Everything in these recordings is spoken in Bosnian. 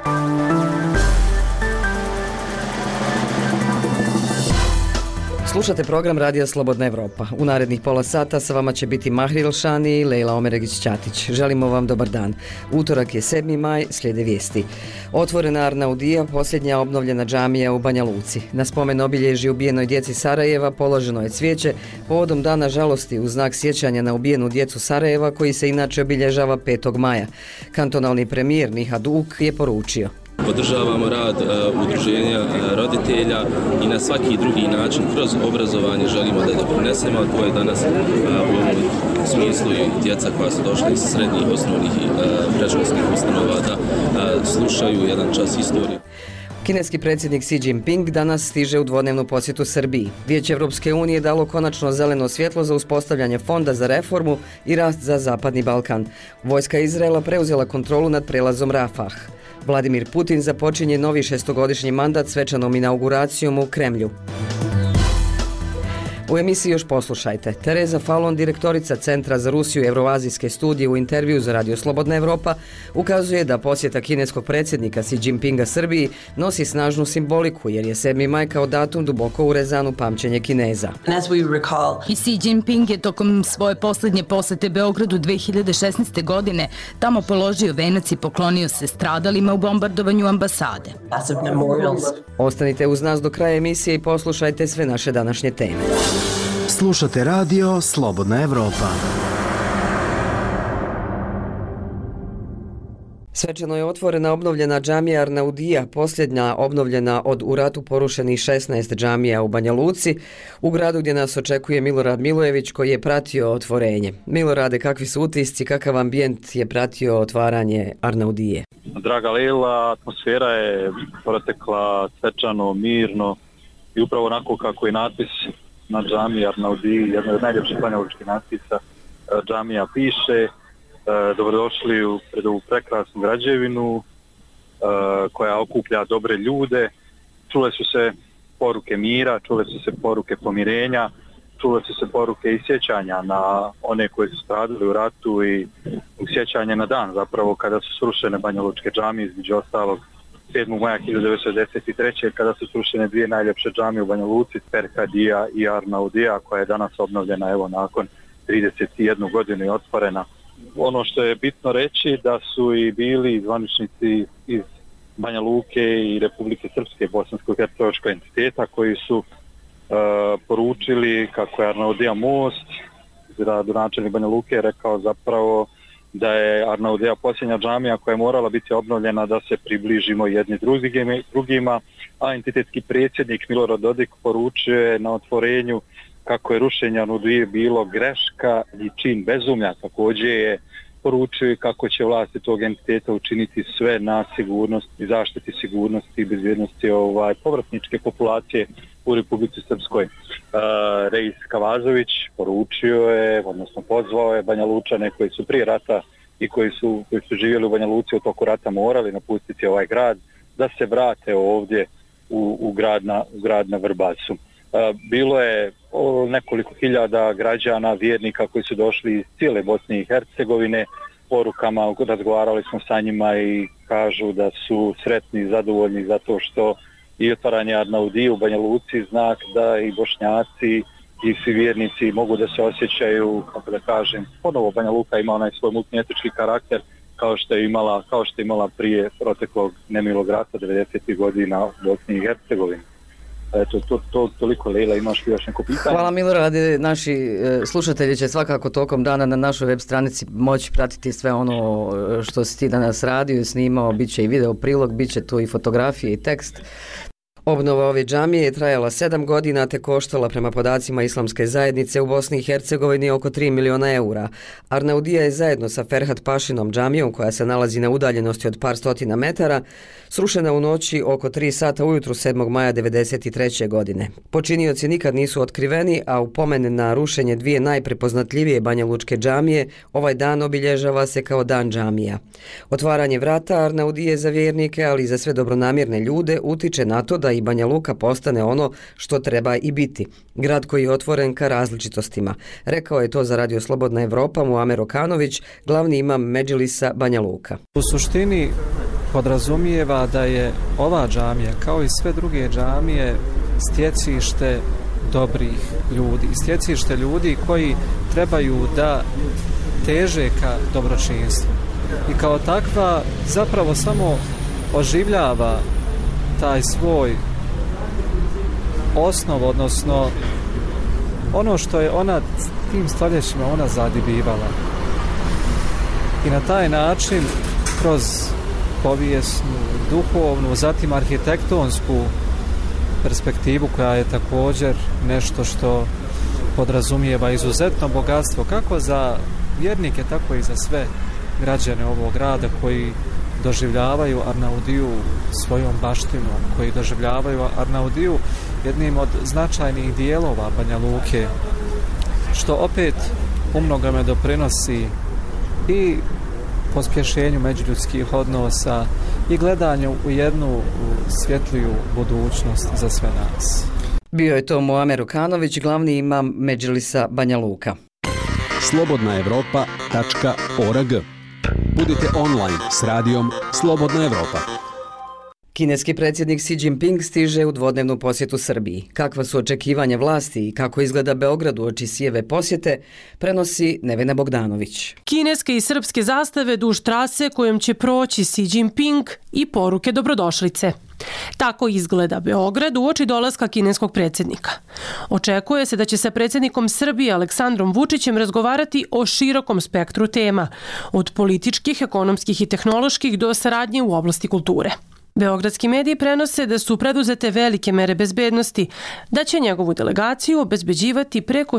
Slušate program Radija Slobodna Evropa. U narednih pola sata sa vama će biti Mahril Šani i Lejla Omeregić-Ćatić. Želimo vam dobar dan. Utorak je 7. maj, slijede vijesti. Otvorena Arnaudija, posljednja obnovljena džamija u Banja Luci. Na spomen obilježju ubijenoj djeci Sarajeva položeno je cvijeće povodom dana žalosti u znak sjećanja na ubijenu djecu Sarajeva koji se inače obilježava 5. maja. Kantonalni premijer Nihad Uk je poručio: Podržavamo rad udruženja roditelja i na svaki drugi način kroz obrazovanje želimo da doprinesemo, a to je danas u ovom smislu i djeca koja su došla iz srednjih, osnovnih i predškolskih ustanova da slušaju jedan čas istorije. Kineski predsjednik Xi Jinping danas stiže u dvodnevnu posjetu Srbiji. Vijeće Evropske unije dalo konačno zeleno svjetlo za uspostavljanje fonda za reformu i rast za Zapadni Balkan. Vojska Izraela preuzela kontrolu nad prelazom Rafah. Vladimir Putin započinje novi 6-godišnji mandat svečanom inauguracijom u Kremlju. U emisiji još poslušajte. Tereza Falon, direktorica Centra za Rusiju i Euroazijske studije, u intervju za Radio Slobodna Evropa ukazuje da posjeta kineskog predsjednika Xi Jinpinga Srbiji nosi snažnu simboliku jer je 7. maj kao datum duboko urezan u pamćenje Kineza. I Xi Jinping je tokom svoje posljednje posjete Beogradu 2016. godine tamo položio venac i poklonio se stradalima u bombardovanju ambasade. Ostanite uz nas do kraja emisije i poslušajte sve naše današnje teme. Slušate radio Slobodna Evropa. Svečano je otvorena obnovljena džamija Arnaudija, posljednja obnovljena od u ratu porušenih 16 džamija u Banja Luci, u gradu gdje nas očekuje Milorad Milojević koji je pratio otvorenje. Milorade, kakvi su utisci, kakav ambijent je pratio otvaranje Arnaudije? Draga Lejla, atmosfera je protekla svečano, mirno i upravo onako kako je natpis na džamiji Arnaudiji, jedna od najljepših banjalučkih natpisa džamija piše: dobrodošli u ovu prekrasnu građevinu koja okuplja dobre ljude. Čule su se poruke mira, čule su se poruke pomirenja, čule su se poruke i sjećanja na one koji su stradali u ratu i sjećanje na dan zapravo kada su srušene banjalučke džamije, između ostalog 7. maja 1993. kada su srušene dvije najljepše džamije u Banja Luci, Perkadija i Arnaudija, koja je danas obnovljena evo nakon 31 godinu i otvorena. Ono što je bitno reći da su i bili zvaničnici iz Banja Luke i Republike Srpske, bosansko-hercegovačkog entiteta, koji su poručili kako je Arnaudija most. Gradonačelnik Banja Luke je rekao zapravo da je Arnaudija posljednja džamija koja je morala biti obnovljena da se približimo jedni drugima, a entitetski predsjednik Milorad Dodik poručio je na otvorenju kako je rušenje Arnaudije bilo greška i čin bezumlja. Također je poručio i kako će vlasti tog entiteta učiniti sve na sigurnosti i zaštiti sigurnosti i bezbjednosti povratničke populacije u Republici Srpskoj. Reis Kavazović poručio je, odnosno pozvao je Banja Lučane koji su prije rata i koji su živjeli u Banja Luci u toku rata morali napustiti ovaj grad, da se vrate ovdje u grad na Vrbasu. Bilo je nekoliko hiljada građana, vjernika koji su došli iz cijele Bosne i Hercegovine. Porukama razgovarali smo sa njima i kažu da su sretni i zadovoljni zato što i otvaranje Arnaudije u Banja Luci znak da i Bošnjaci i svi vjernici mogu da se osjećaju, kako da kažem, ponovo Banja Luka ima onaj svoj multietnički karakter kao što je imala prije proteklog nemilog rata 90. godina u Bosni i Hercegovini. Eto, to toliko. Lejla, imaš li još neko pitanje? Hvala Milorade, naši slušatelji će svakako tokom dana na našoj web stranici moći pratiti sve ono što si ti danas radio i snimao, bit će i video prilog, bit će tu i fotografije i tekst. Obnova ove džamije je trajala 7 godina te koštala prema podacima Islamske zajednice u Bosni i Hercegovini oko 3 miliona eura. Arnaudija je zajedno sa Ferhat Pašinom džamijom, koja se nalazi na udaljenosti od par stotina metara, srušena u noći oko 3 sata ujutru 7. maja 1993. godine. Počinioci nikad nisu otkriveni, a u pomen na rušenje dvije najprepoznatljivije banjalučke džamije, ovaj dan obilježava se kao dan džamija. Otvaranje vrata Arnaudije za vjernike, ali i za sve dobronamjerne ljude, utiče na to da i Banja Luka postane ono što treba i biti. Grad koji je otvoren ka različitostima. Rekao je to za Radio Slobodna Evropa Muamer Okanović, glavni imam Medžlisa Banja Luka. U suštini podrazumijeva da je ova džamija, kao i sve druge džamije, stjecište dobrih ljudi, stjecište ljudi koji trebaju da teže ka dobročinstvu. I kao takva zapravo samo oživljava taj svoj osnov, odnosno ono što je ona tim stoljećima ona zadibivala. I na taj način kroz povijesnu, duhovnu, zatim arhitektonsku perspektivu koja je također nešto što podrazumijeva izuzetno bogatstvo kako za vjernike, tako i za sve građane ovog grada koji doživljavaju Arnaudiju svojom baštinom, koji doživljavaju Arnaudiju jednim od značajnih dijelova Banja Luke, što opet umnogome doprinosi i pospješenju međuljudskih odnosa i gledanju u jednu svjetliju budućnost za sve nas. Bio je to Muamer Ukanović, glavni imam Medžlisa Banja Luka. slobodnaevropa.org. Budite online s radijom Slobodna Evropa. Kineski predsjednik Xi Jinping stiže u dvodnevnu posjetu Srbiji. Kakva su očekivanja vlasti i kako izgleda Beograd uoči Xieve posjete, prenosi Nevena Bogdanović. Kineske i srpske zastave duž trase kojom će proći Xi Jinping i poruke dobrodošlice. Tako izgleda Beograd uoči dolaska kineskog predsjednika. Očekuje se da će sa predsjednikom Srbije Aleksandrom Vučićem razgovarati o širokom spektru tema, od političkih, ekonomskih i tehnoloških do saradnje u oblasti kulture. Beogradski mediji prenose da su preduzete velike mere bezbednosti, da će njegovu delegaciju obezbeđivati preko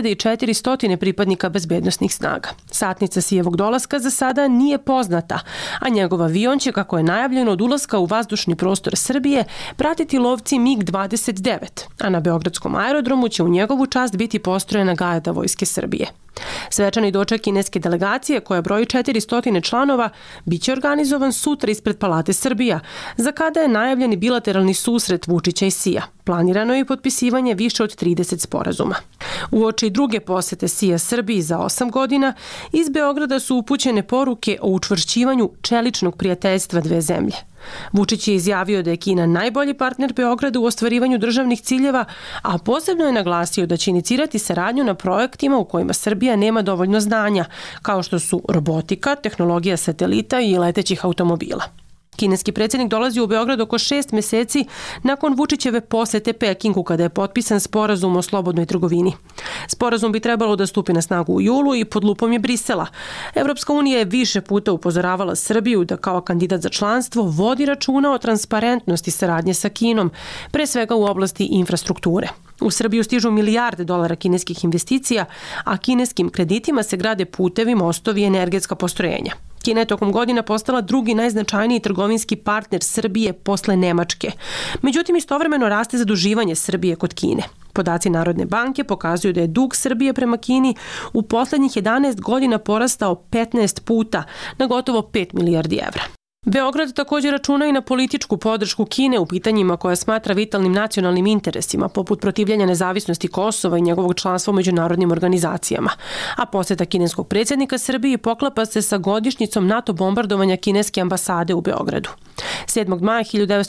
3400 pripadnika bezbednosnih snaga. Satnica Xijevog dolaska za sada nije poznata, a njegov avion će, kako je najavljeno, od ulaska u vazdušni prostor Srbije pratiti lovci MiG-29, a na Beogradskom aerodromu će u njegovu čast biti postrojena garda Vojske Srbije. Svečani doček kineske delegacije, koja broji 400 članova, biće organizovan sutra ispred Palate Srbija, za kada je najavljeni bilateralni susret Vučića i Xija. Planirano je i potpisivanje više od 30 sporazuma. Uoči druge posete Xija Srbiji za 8 godina, iz Beograda su upućene poruke o učvršćivanju čeličnog prijateljstva dve zemlje. Vučić je izjavio da je Kina najbolji partner Beograda u ostvarivanju državnih ciljeva, a posebno je naglasio da će inicirati saradnju na projektima u kojima Srbija nema dovoljno znanja, kao što su robotika, tehnologija satelita i letećih automobila. Kineski predsjednik dolazi u Beograd oko 6 mjeseci nakon Vučićeve posete Pekingu, kada je potpisan sporazum o slobodnoj trgovini. Sporazum bi trebalo da stupi na snagu u julu i pod lupom je Brisela. Evropska unija je više puta upozoravala Srbiju da kao kandidat za članstvo vodi računa o transparentnosti saradnje sa Kinom, pre svega u oblasti infrastrukture. U Srbiju stižu milijarde dolara kineskih investicija, a kineskim kreditima se grade putevi, mostovi i energetska postrojenja. Kina je tokom godina postala drugi najznačajniji trgovinski partner Srbije posle Nemačke. Međutim, istovremeno raste zaduživanje Srbije kod Kine. Podaci Narodne banke pokazuju da je dug Srbije prema Kini u posljednjih 11 godina porastao 15 puta na gotovo 5 milijardi evra. Beograd također računa i na političku podršku Kine u pitanjima koja smatra vitalnim nacionalnim interesima, poput protivljenja nezavisnosti Kosova i njegovog članstva u međunarodnim organizacijama. A posjeta kineskog predsjednika Srbiji poklapa se sa godišnjicom NATO bombardovanja kineske ambasade u Beogradu. 7. maja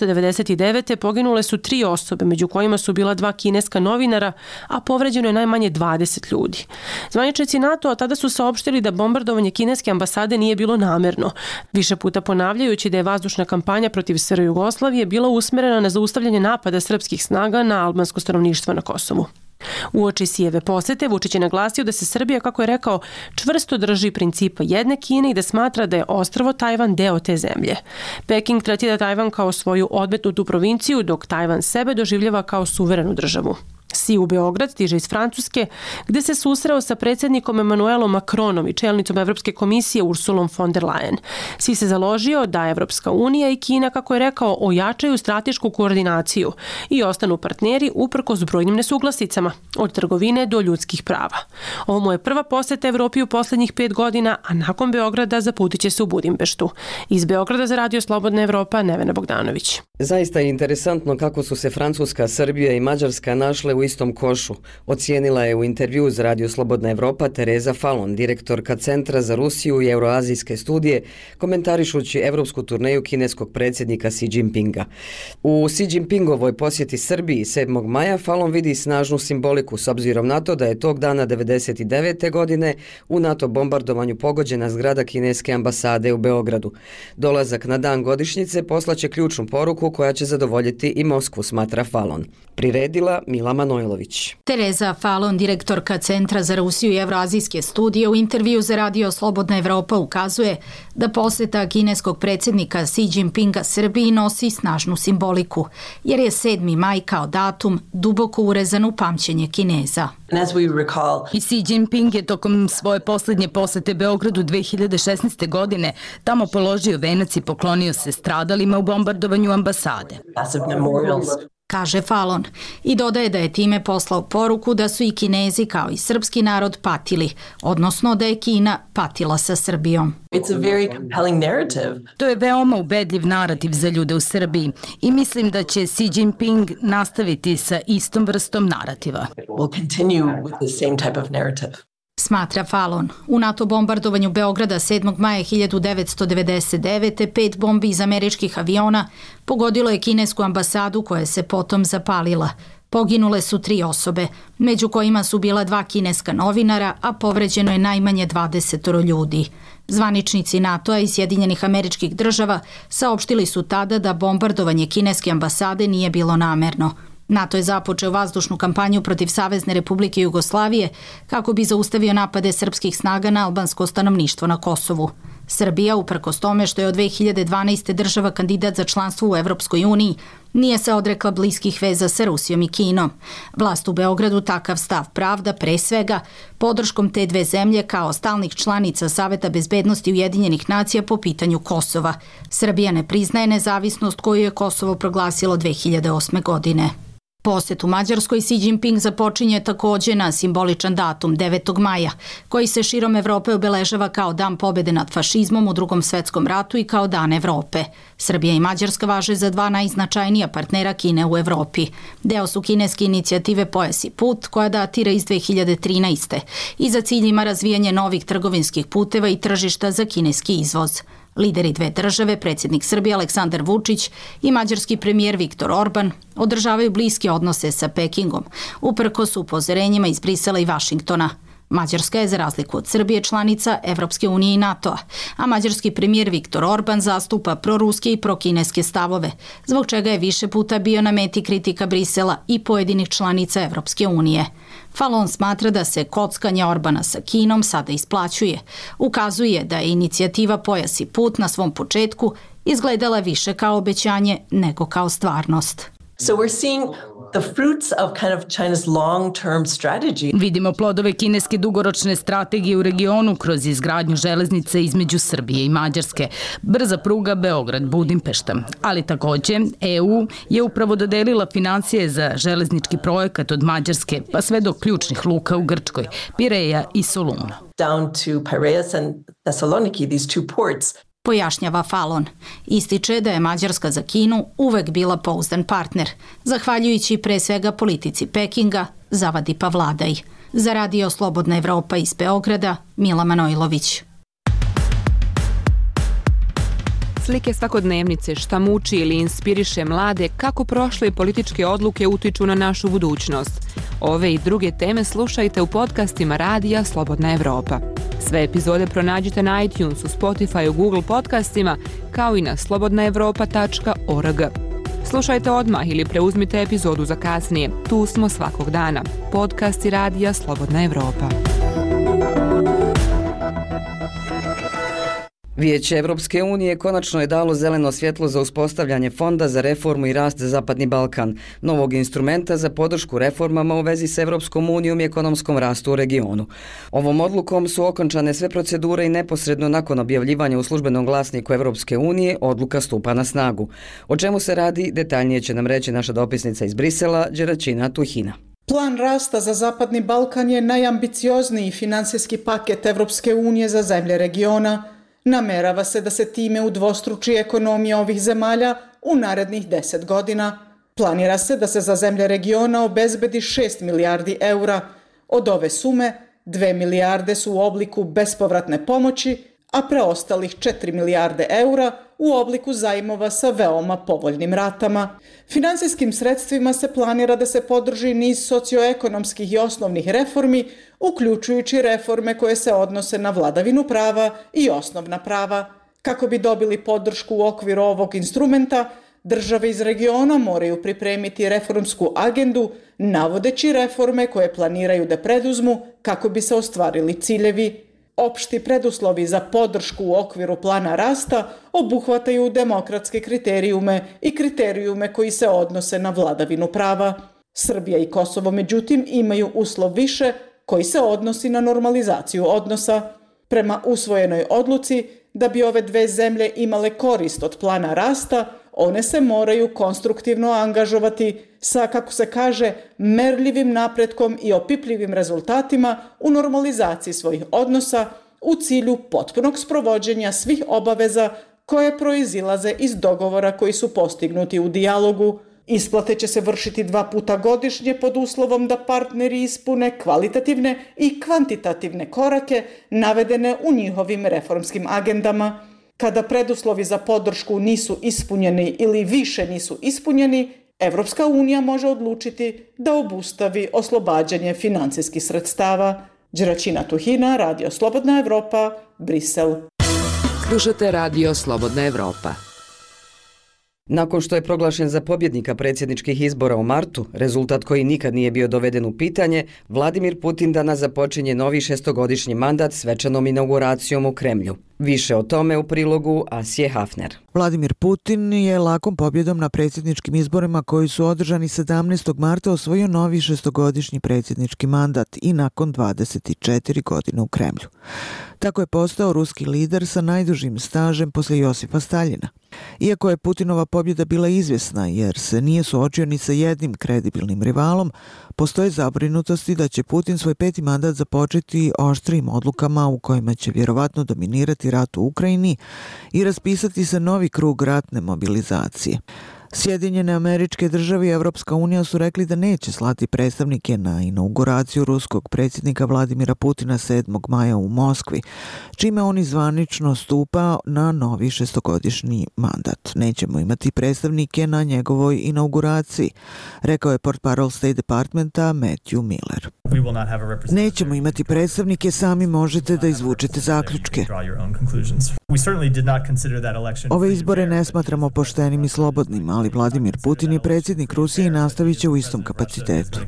1999. poginule su 3 osobe, među kojima su bila 2 kineska novinara, a povređeno je najmanje 20 ljudi. Zvaničnici NATO-a tada su saopštili da bombardovanje kineske ambasade nije bilo namerno. Više puta ponavljajući da je vazdušna kampanja protiv SR Jugoslavije bila usmjerena na zaustavljanje napada srpskih snaga na albansko stanovništvo na Kosovu. Uoči Xijeve posete Vučić je naglasio da se Srbija, kako je rekao, čvrsto drži principa jedne Kine i da smatra da je ostrvo Tajvan deo te zemlje. Peking tretira Tajvan kao svoju odmetnutu provinciju, dok Tajvan sebe doživljava kao suverenu državu. Xi u Beograd stiže iz Francuske, gde se susreo sa predsjednikom Emmanuelom Macronom i čelnicom Evropske komisije Ursulom von der Leyen. Xi se založio da Evropska unija i Kina, kako je rekao, ojačaju stratešku koordinaciju i ostanu partneri uprkos brojnim nesuglasicama, od trgovine do ljudskih prava. Ovo mu je prva posjeta Evropi u posljednjih 5 godina, a nakon Beograda zaputit će se u Budimpeštu. Iz Beograda za Radio Slobodna Evropa, Nevena Bogdanović. Zaista je interesantno kako su se Francuska, Srbija i Mađarska našle u istoj istom košu, ocijenila je u intervju za Radio Slobodna Evropa Tereza Fallon, direktorka Centra za Rusiju i Euroazijske studije, komentarišući evropsku turneju kineskog predsjednika Xi Jinpinga. U Xi Jinpingovoj posjeti Srbiji 7. maja Fallon vidi snažnu simboliku s obzirom na to da je tog dana 1999. godine u NATO bombardovanju pogođena zgrada kineske ambasade u Beogradu. Dolazak na dan godišnjice poslaće ključnu poruku koja će zadovoljiti i Moskvu, smatra Fallon. Priredila Mila Manojlović. Tereza Fallon, direktorka Centra za Rusiju i Evroazijske studije, u intervju za Radio Slobodna Evropa ukazuje da posjeta kineskog predsjednika Xi Jinpinga Srbiji nosi snažnu simboliku, jer je 7. maj kao datum duboko urezan u pamćenje Kineza. I Xi Jinping je tokom svoje posljednje posete Beogradu 2016. godine tamo položio venac i poklonio se stradalima u bombardovanju ambasade. Kaže Fallon i dodaje da je time poslao poruku da su i Kinezi kao i srpski narod patili, odnosno da je Kina patila sa Srbijom. To je veoma ubedljiv narativ za ljude u Srbiji i mislim da će Xi Jinping nastaviti sa istom vrstom narativa. Smatra Fallon. U NATO bombardovanju Beograda 7. maja 1999. 5 bombi iz američkih aviona pogodilo je kinesku ambasadu koja se potom zapalila. Poginule su 3 osobe, među kojima su bila 2 kineska novinara, a povređeno je najmanje 20 ljudi. Zvaničnici NATO-a i Sjedinjenih Američkih Država saopštili su tada da bombardovanje kineske ambasade nije bilo namerno. NATO je započeo vazdušnu kampanju protiv Savezne Republike Jugoslavije kako bi zaustavio napade srpskih snaga na albansko stanovništvo na Kosovu. Srbija, uprkos tome što je od 2012. država kandidat za članstvo u Evropskoj uniji, nije se odrekla bliskih veza sa Rusijom i Kinom. Vlast u Beogradu takav stav pravda, pre svega, podrškom te dve zemlje kao stalnih članica Saveta bezbednosti Ujedinjenih nacija po pitanju Kosova. Srbija ne priznaje nezavisnost koju je Kosovo proglasilo 2008. godine. Posjet u Mađarskoj Xi Jinping započinje također na simboličan datum 9. maja, koji se širom Evrope obeležava kao dan pobjede nad fašizmom u Drugom svjetskom ratu i kao dan Evrope. Srbija i Mađarska važe za 2 najznačajnija partnera Kine u Evropi. Deo su kineske inicijative Pojas i put, koja datira iz 2013. i za cilj ima razvijanje novih trgovinskih puteva i tržišta za kineski izvoz. Lideri dve države, predsjednik Srbije Aleksandar Vučić i mađarski premijer Viktor Orban, održavaju bliske odnose sa Pekingom, uprkos upozorenjima iz Brisela i Vašingtona. Mađarska je, za razliku od Srbije, članica Evropske unije i NATO-a, a mađarski premijer Viktor Orban zastupa proruske i prokineske stavove, zbog čega je više puta bio na meti kritika Brisela i pojedinih članica Evropske unije. Fallon smatra da se kockanje Orbana sa Kinom sada isplaćuje. Ukazuje da je inicijativa Pojas i put na svom početku izgledala više kao obećanje nego kao stvarnost. So we're seeing the fruits of kind of China's long-term strategy. Vidimo plodove kineske dugoročne strategije u regionu kroz izgradnju železnice između Srbije i Mađarske, brza pruga Beograd-Budimpešta. Ali također EU je upravo dodelila financije za železnički projekat od Mađarske pa sve do ključnih luka u Grčkoj, Pireja i Soluna. Down to Piraeus and Thessaloniki, these two ports. Pojašnjava Fallon. Ističe da je Mađarska za Kinu uvek bila pouzdan partner, zahvaljujući pre svega politici Pekinga, zavadi pa vladaj. Za Radio Slobodna Evropa iz Beograda, Mila Manojlović. Slike svakodnevnice, šta muči ili inspiriše mlade, kako prošle političke odluke utiču na našu budućnost. Ove i druge teme slušajte u podcastima Radija Slobodna Evropa. Sve epizode pronađite na iTunesu, Spotifyu, Google podcastima, kao i na slobodnaevropa.org. Slušajte odmah ili preuzmite epizodu za kasnije. Tu smo svakog dana. Podcasti Radija Slobodna Evropa. Vijeće Evropske unije konačno je dalo zeleno svjetlo za uspostavljanje Fonda za reformu i rast za Zapadni Balkan, novog instrumenta za podršku reformama u vezi s Evropskom unijom i ekonomskom rastu u regionu. Ovom odlukom su okončane sve procedure i neposredno nakon objavljivanja u službenom glasniku Evropske unije odluka stupa na snagu. O čemu se radi, detaljnije će nam reći naša dopisnica iz Brisela, Đeračina Tuhina. Plan rasta za Zapadni Balkan je najambiciozniji finansijski paket Evropske unije za zemlje regiona. Namerava se da se time udvostruči ekonomija ovih zemalja u narednih 10 godina. Planira se da se za zemlje regiona obezbedi 6 milijardi eura. Od ove sume 2 milijarde su u obliku bespovratne pomoći, a preostalih 4 milijarde eura u obliku zajmova sa veoma povoljnim ratama. Finansijskim sredstvima se planira da se podrži niz socioekonomskih i osnovnih reformi, uključujući reforme koje se odnose na vladavinu prava i osnovna prava. Kako bi dobili podršku u okviru ovog instrumenta, države iz regiona moraju pripremiti reformsku agendu, navodeći reforme koje planiraju da preduzmu kako bi se ostvarili ciljevi. Opšti preduslovi za podršku u okviru plana rasta obuhvataju demokratske kriterijume i kriterijume koji se odnose na vladavinu prava. Srbija i Kosovo, međutim, imaju uslov više koji se odnosi na normalizaciju odnosa. Prema usvojenoj odluci, da bi ove dve zemlje imale korist od plana rasta, one se moraju konstruktivno angažovati sa, kako se kaže, merljivim napretkom i opipljivim rezultatima u normalizaciji svojih odnosa u cilju potpunog sprovođenja svih obaveza koje proizilaze iz dogovora koji su postignuti u dijalogu. Isplate će se vršiti 2 puta godišnje pod uslovom da partneri ispune kvalitativne i kvantitativne korake navedene u njihovim reformskim agendama. Kada preduslovi za podršku nisu ispunjeni ili više nisu ispunjeni, Evropska unija može odlučiti da obustavi oslobađanje finansijskih sredstava. Đeračina Tuhina, Radio Slobodna Evropa, Brisel. Slušate Radio Slobodna Evropa. Nakon što je proglašen za pobjednika predsjedničkih izbora u martu, rezultat koji nikad nije bio doveden u pitanje, Vladimir Putin danas započinje novi 6-godišnji mandat svečanom inauguracijom u Kremlju. Više o tome u prilogu Asije Hafner. Vladimir Putin je lakom pobjedom na predsjedničkim izborima koji su održani 17. marta osvojio novi 6-godišnji predsjednički mandat i nakon 24 godine u Kremlju. Tako je postao ruski lider sa najdužim stažem poslije Josipa Staljina. Iako je Putinova pobjeda bila izvjesna jer se nije suočio ni sa jednim kredibilnim rivalom, postoje zabrinutosti da će Putin svoj 5. mandat započeti oštrijim odlukama u kojima će vjerovatno dominirati rat u Ukrajini i raspisati se novi krug ratne mobilizacije. Sjedinjene Američke Države i Evropska unija su rekli da neće slati predstavnike na inauguraciju ruskog predsjednika Vladimira Putina 7. maja u Moskvi, čime on zvanično stupa na novi 6-godišnji mandat. Nećemo imati predstavnike na njegovoj inauguraciji, rekao je portparol State Departmenta Matthew Miller. Nećemo imati predstavnike, sami možete da izvučete zaključke. Ove izbore ne smatramo poštenim i slobodnim, ali Vladimir Putin je predsjednik Rusije i nastavit će u istom kapacitetu,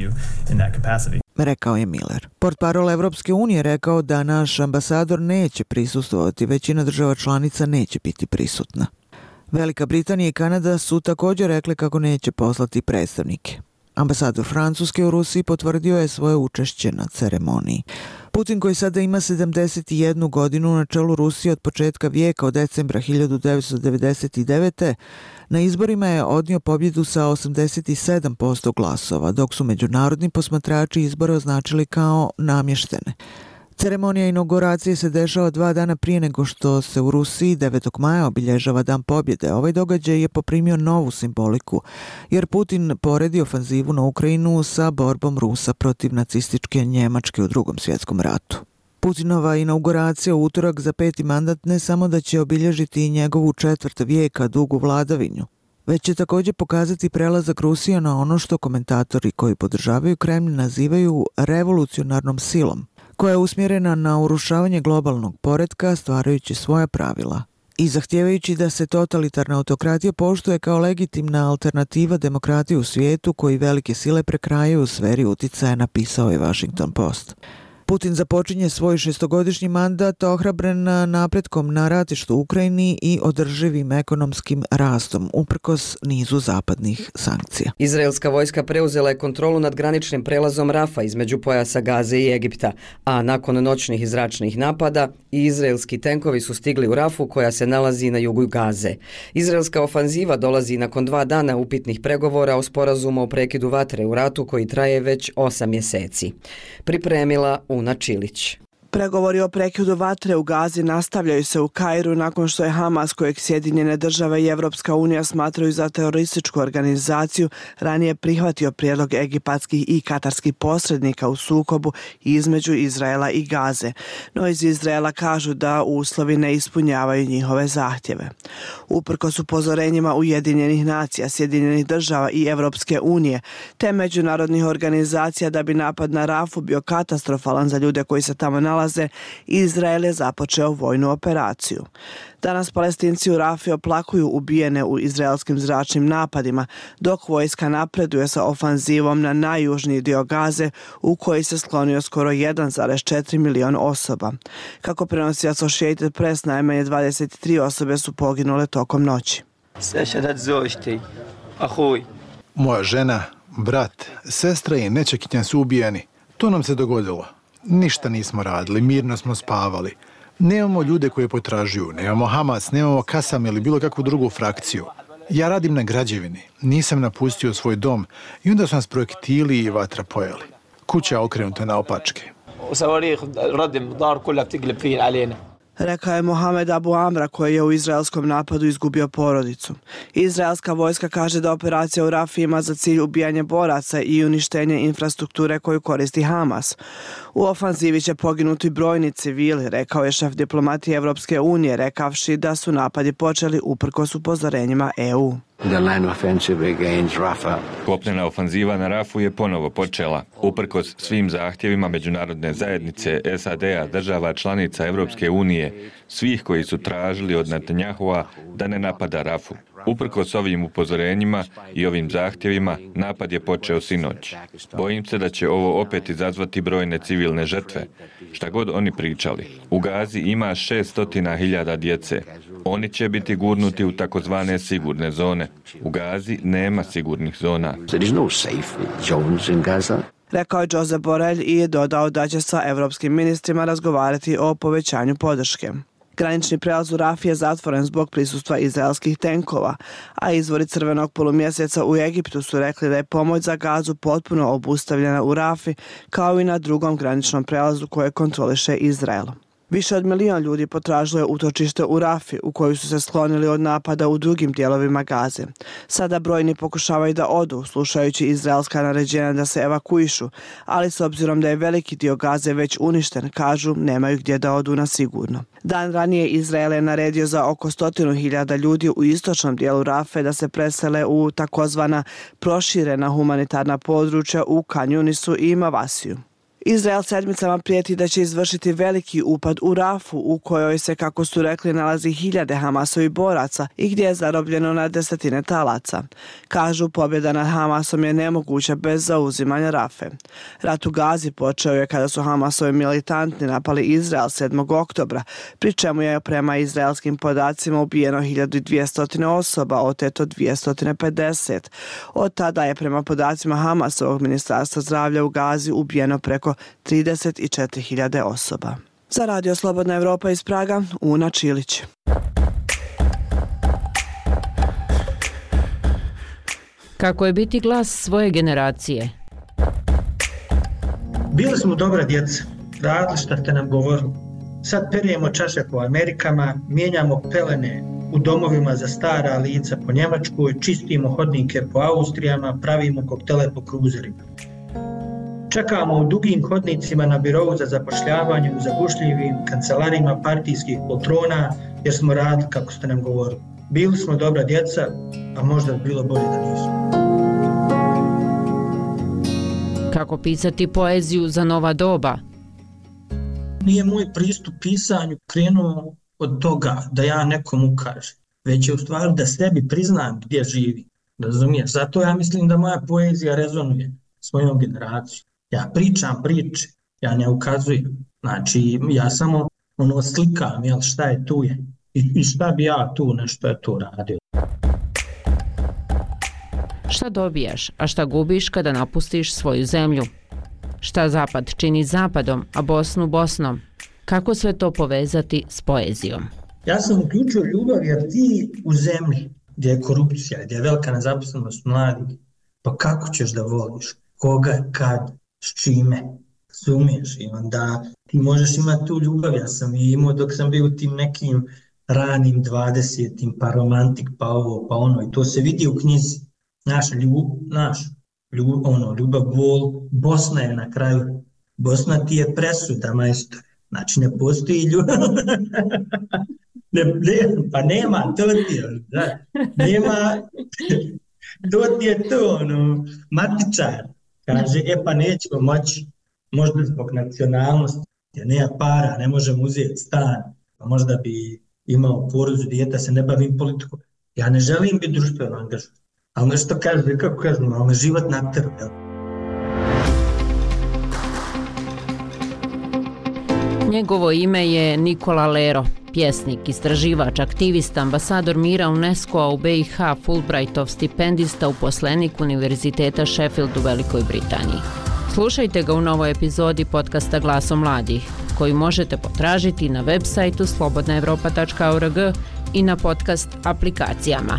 rekao je Miller. Portparol Evropske unije rekao da naš ambasador neće prisustvovati, većina država članica neće biti prisutna. Velika Britanija i Kanada su također rekli kako neće poslati predstavnike. Ambasador Francuske u Rusiji potvrdio je svoje učešće na ceremoniji. Putin, koji sada ima 71 godinu na čelu Rusije od početka vijeka od decembra 1999. na izborima je odnio pobjedu sa 87% glasova, dok su međunarodni posmatrači izbore označili kao namještene. Ceremonija inauguracije se dešava 2 dana prije nego što se u Rusiji 9. maja obilježava Dan pobjede. Ovaj događaj je poprimio novu simboliku, jer Putin poredi ofanzivu na Ukrajinu sa borbom Rusa protiv nacističke Njemačke u Drugom svjetskom ratu. Putinova inauguracija u utorak za 5. mandat ne samo da će obilježiti njegovu 4. vijeka dugu vladavinu, već će također pokazati prelazak Rusije na ono što komentatori koji podržavaju Kremlj nazivaju revolucionarnom silom, koja je usmjerena na urušavanje globalnog poretka stvarajući svoja pravila i zahtijevajući da se totalitarna autokratija poštuje kao legitimna alternativa demokratiji u svijetu koji velike sile prekrajaju u sferi uticaja, napisao je Washington Post. Putin započinje svoj 6-godišnji mandat ohrabren napretkom na ratištu u Ukrajini i održivim ekonomskim rastom, uprkos nizu zapadnih sankcija. Izraelska vojska preuzela je kontrolu nad graničnim prelazom Rafa između pojasa Gaze i Egipta, a nakon noćnih i zračnih napada i izraelski tenkovi su stigli u Rafu koja se nalazi na jugu Gaze. Izraelska ofanziva dolazi nakon 2 dana upitnih pregovora o sporazumu o prekidu vatre u ratu koji traje već 8 mjeseci. Pripremila Una Čilić. Pregovori o prekidu vatre u Gazi nastavljaju se u Kairu nakon što je Hamas, kojeg Sjedinjene države i Evropska unija smatraju za terorističku organizaciju, ranije prihvatio prijedlog egipatskih i katarskih posrednika u sukobu između Izraela i Gaze. No iz Izraela kažu da uslovi ne ispunjavaju njihove zahtjeve. Uprkos upozorenjima Ujedinjenih nacija, Sjedinjenih država i Evropske unije te međunarodnih organizacija da bi napad na Rafu bio katastrofalan za ljude koji se tamo nalaze, Izrael je započeo vojnu operaciju. Danas Palestinci u Rafi oplakuju ubijene u izraelskim zračnim napadima, dok vojska napreduje sa ofanzivom na najjužniji dio Gaze, u koji se sklonio skoro 1,4 miliona osoba. Kako prenosi Associated Press, najmanje 23 osobe su poginule tokom noći. Moja žena, brat, sestra i nećakinja su ubijeni. To nam se dogodilo. Ništa nismo radili, mirno smo spavali. Nemamo ljude koje potražuju, nemamo Hamas, nemamo Kasam ili bilo kakvu drugu frakciju. Ja radim na građevini, nisam napustio svoj dom i onda su nas projektili i vatra pojeli. Kuća okrenuta na opačke. Rekao je Mohamed Abu Amra, koji je u izraelskom napadu izgubio porodicu. Izraelska vojska kaže da operacija u Rafi ima za cilj ubijanje boraca i uništenje infrastrukture koju koristi Hamas. U ofanzivi će poginuti brojni civili, rekao je šef diplomatije Evropske unije, rekavši da su napadi počeli uprkos upozorenjima EU. Kopnena ofanziva na Rafu je ponovo počela. Uprkos svim zahtjevima međunarodne zajednice, SAD-a, država članica Evropske unije, svih koji su tražili od Netanjahua da ne napada Rafu. Uprkos ovim upozorenjima i ovim zahtjevima, napad je počeo sinoć. Bojim se da će ovo opet izazvati brojne civilne žrtve. Šta god oni pričali. U Gazi ima 600.000 djece. Oni će biti gurnuti u takozvane sigurne zone. U Gazi nema sigurnih zona. Rekao je Josep Borrell i dodao da će sa evropskim ministrima razgovarati o povećanju podrške. Granični prijelaz u Rafi je zatvoren zbog prisustva izraelskih tenkova, a izvori crvenog polumjeseca u Egiptu su rekli da je pomoć za Gazu potpuno obustavljena u Rafi, kao i na drugom graničnom prijelazu koje kontroliše Izrael. Više od 1 milion ljudi potražilo je utočište u Rafi, u koju su se sklonili od napada u drugim dijelovima Gaze. Sada brojni pokušavaju da odu, slušajući izraelska naređenja da se evakuišu, ali s obzirom da je veliki dio Gaze već uništen, kažu nemaju gdje da odu na sigurno. Dan ranije Izrael je naredio za oko 100.000 ljudi u istočnom dijelu Rafe da se presele u takozvana proširena humanitarna područja u Kan Yunisu i Mavasiju. Izrael sedmicama prijeti da će izvršiti veliki upad u Rafu, u kojoj se, kako su rekli, nalazi 1000 Hamasovih boraca i gdje je zarobljeno na 10 talaca. Kažu, pobjeda nad Hamasom je nemoguća bez zauzimanja Rafe. Rat u Gazi počeo je kada su Hamasovi militanti napali Izrael 7. oktobra, pri čemu je prema izraelskim podacima ubijeno 1200 osoba, oteto 250. Od tada je prema podacima Hamasovog ministarstva zdravlja u Gazi ubijeno preko 34.000 osoba. Za Radio Slobodna Evropa iz Praga, Una Čilić. Kako je biti glas svoje generacije? Bili smo dobra djeca, radili što ste nam govorili. Sad perijemo čaše po Amerikama, mijenjamo pelene u domovima za stara lica po Njemačkoj, čistimo hodnike po Austrijama, pravimo koktele po kruzerima. Čekamo u dugim hodnicima na birovu za zapošljavanje u zagušljivim kancelarima partijskih poltrona jer smo radili kako ste nam govorili. Bili smo dobra djeca, a možda bi bilo bolje da nismo. Kako pisati poeziju za nova doba? Nije moj pristup pisanju krenuo od toga da ja nekom ukažem, već je u stvari da sebi priznam gdje živim. Razumiješ? Zato ja mislim da moja poezija rezonuje s mojom generacijom. Ja pričam priče, ja ne ukazujem. Znači, ja samo slikam, jel, šta je tu je. I šta bi ja tu nešto je tu radio. Šta dobijaš, a šta gubiš kada napustiš svoju zemlju? Šta Zapad čini Zapadom, a Bosnu Bosnom? Kako sve to povezati s poezijom? Ja sam uključio ljubav jer ti u zemlji gdje je korupcija, gdje je velika nezaposlenost mladih, pa kako ćeš da voliš? Koga, kad, s čime? Sumiješ i onda ti možeš imati tu ljubav. Ja sam i imao dok sam bio u tim nekim ranim 20-im, pa romantik, pa ovo, pa ono. I to se vidi u knjizi. Ljubav, bol, Bosna je na kraju. Bosna ti je presuda, majstor. Znači ne postoji ljubav. Pa nema, to ti je. Nema, to ti je to, matičar. Kaže, pa nećemo moći. Možda zbog nacionalnosti, jer nema para, ne možemo uzeti stan, pa možda bi imao porodicu, dijete, se ne bavim politikom. Ja ne želim biti društveno angažovan, ali nešto kaže, kako kažem, ali me život natrp. Njegovo ime je Nikola Lero, pjesnik, istraživač, aktivista, ambasador mira UNESCO-a u BiH, Fulbrightov stipendista, uposlenik Univerziteta Sheffield u Velikoj Britaniji. Slušajte ga u novoj epizodi podcasta Glasom mladih, koji možete potražiti na web sajtu slobodnaevropa.org i na podcast aplikacijama.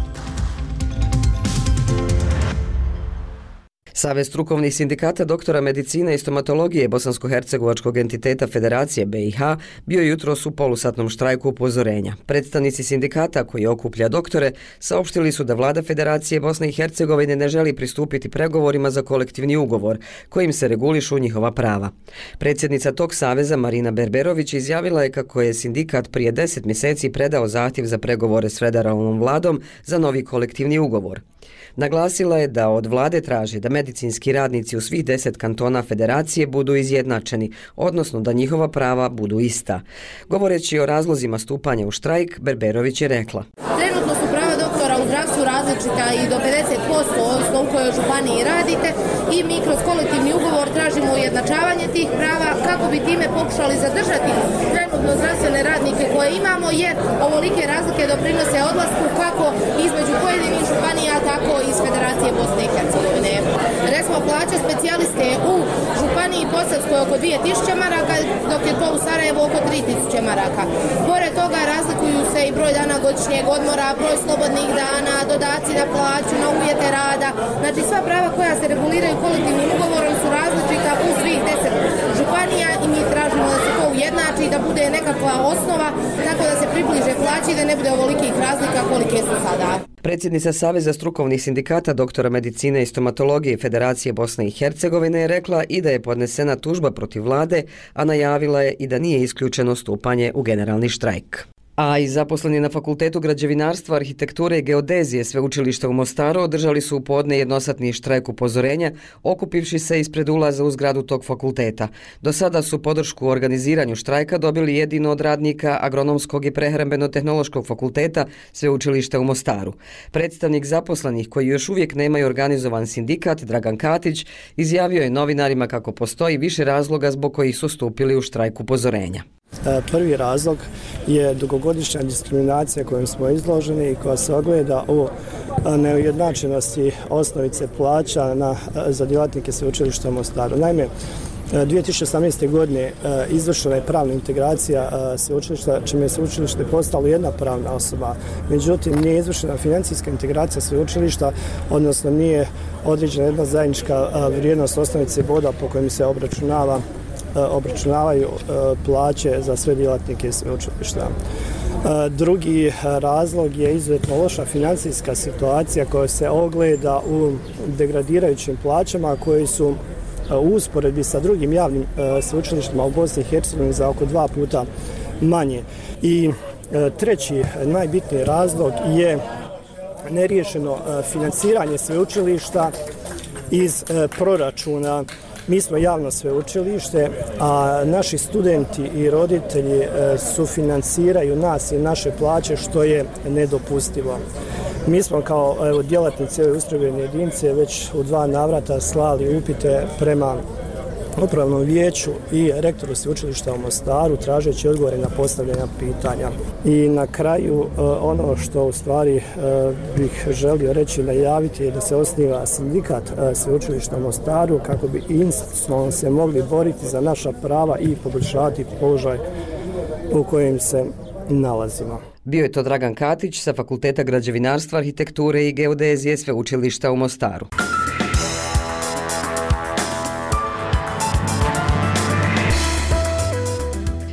Savez strukovnih sindikata doktora medicine i stomatologije bosansko-hercegovačkog entiteta Federacije BiH bio jutros u polusatnom štrajku upozorenja. Predstavnici sindikata koji okuplja doktore saopštili su da vlada Federacije Bosne i Hercegovine ne želi pristupiti pregovorima za kolektivni ugovor kojim se regulišu njihova prava. Predsjednica tog saveza Marina Berberović izjavila je kako je sindikat prije 10 mjeseci predao zahtjev za pregovore s federalnom vladom za novi kolektivni ugovor. Naglasila je da od vlade traži da medicinski radnici u svih 10 kantona Federacije budu izjednačeni, odnosno da njihova prava budu ista. Govoreći o razlozima stupanja u štrajk, Berberović je rekla: Trenutno su prava doktora u zdravstvu različita i do 50% ovisno u kojoj županiji radite i mi kroz kolektivni ugovor tražimo ujednačavanje tih prava kako bi time pokušali zadržati trenutno zdravstvene radnike koje imamo, jer ovolike razlike doprinose odlasku kako između pojedinih županija, tako i iz Federacije Bosne i Hercegovine. Recimo, plaća specijaliste u županiji Posavskoj oko 2000 maraka, dok je to u Sarajevu oko 3000 maraka. Pored toga razlikuju se i broj dana godišnjeg odmora, broj slobodnih dana, dodaci na plaću, na uvjete rada. Znači sva prava koja se reguliraju kolektivnim ugovorom su različita u svih 10 županija i mi tražimo da se to ujednači i da bude nekakva osnova tako da se približe plaći i da ne bude ovolikih razlika kolike su sada. Predsjednica Saveza strukovnih sindikata doktora medicine i stomatologije Federacije Bosne i Hercegovine je rekla i da je podnesena tužba protiv vlade, a najavila je i da nije isključeno stupanje u generalni štrajk. A i zaposleni na Fakultetu građevinarstva, arhitekture i geodezije Sveučilišta u Mostaru održali su u podne jednosatni štrajk upozorenja, okupivši se ispred ulaza u zgradu tog fakulteta. Do sada su podršku u organiziranju štrajka dobili jedino od radnika Agronomskog i prehrambeno-tehnološkog fakulteta Sveučilišta u Mostaru. Predstavnik zaposlenih koji još uvijek nemaju organizovan sindikat, Dragan Katić, izjavio je novinarima kako postoji više razloga zbog kojih su stupili u štrajk upozorenja. Prvi razlog je dugogodišnja diskriminacija kojom smo izloženi i koja se ogleda u neujednačenosti osnovice plaća za djelatnike Sveučilišta u Mostaru. Naime, 2018. godine izvršena je pravna integracija sveučilišta, čime je sveučilište postalo jedna pravna osoba. Međutim, nije izvršena financijska integracija sveučilišta, odnosno nije određena jedna zajednička vrijednost osnovice boda po kojim se obračunavaju plaće za sve djelatnike sveučilišta. Drugi razlog je izuzetno loša financijska situacija koja se ogleda u degradirajućim plaćama koji su u usporedbi sa drugim javnim sveučilištima u Bosni i Hercegovini za oko 2 puta manje. I treći najbitniji razlog je neriješeno financiranje sveučilišta iz proračuna. Mi smo javno sveučilište, a naši studenti i roditelji sufinanciraju nas i naše plaće, što je nedopustivo. Mi smo kao djelatnici ove ustrojbene jedinice već u 2 navrata slali upite prema Upravnom vijeću i rektoru sveučilišta u Mostaru tražeći odgovore na postavljena pitanja. I na kraju ono što u stvari bih želio reći, najaviti je da se osniva sindikat sveučilišta u Mostaru kako bi institucionalno se mogli boriti za naša prava i poboljšavati položaj u kojem se nalazimo. Bio je to Dragan Katić sa Fakulteta građevinarstva, arhitekture i geodezije Sveučilišta u Mostaru.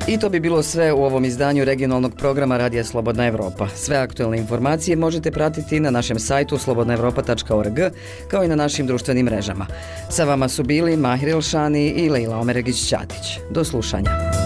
I to bi bilo sve u ovom izdanju regionalnog programa Radija Slobodna Evropa. Sve aktualne informacije možete pratiti na našem sajtu slobodnaevropa.org kao i na našim društvenim mrežama. Sa vama su bili Mahir Elšani i Lejla Omeregić-Ćatić. Do slušanja.